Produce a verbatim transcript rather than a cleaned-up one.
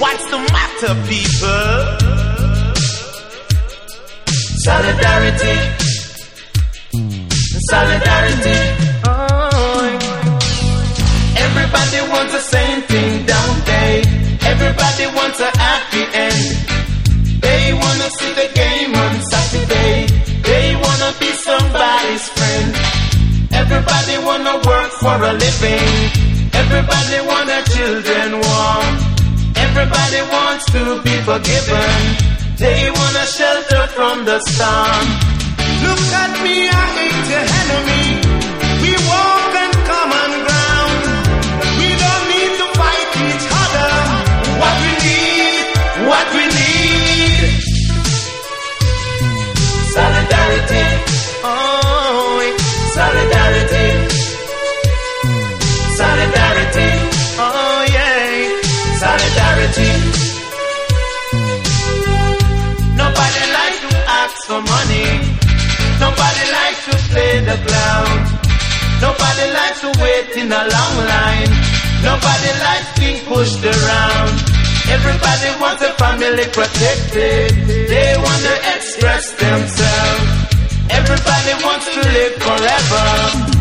What's the matter, people? Solidarity, solidarity. Oh. Everybody wants the same thing, don't they? Everybody wants a happy end. They wanna see the game on Saturday. They wanna be somebody's friend. Everybody wanna work for a living. Everybody want their children warm. Everybody wants to be forgiven. They want a shelter from the storm. Look at me, I ain't your enemy. We walk on common ground. We don't need to fight each other. What we need, what we need. Solidarity. Oh, Solidarity. Solidarity. oh yeah. Solidarity. Nobody like to ask for money. Nobody likes to play the clown. Nobody likes to wait in a long line. Nobody likes being pushed around. Everybody wants a family protected. They want to express themselves. Everybody wants to live forever.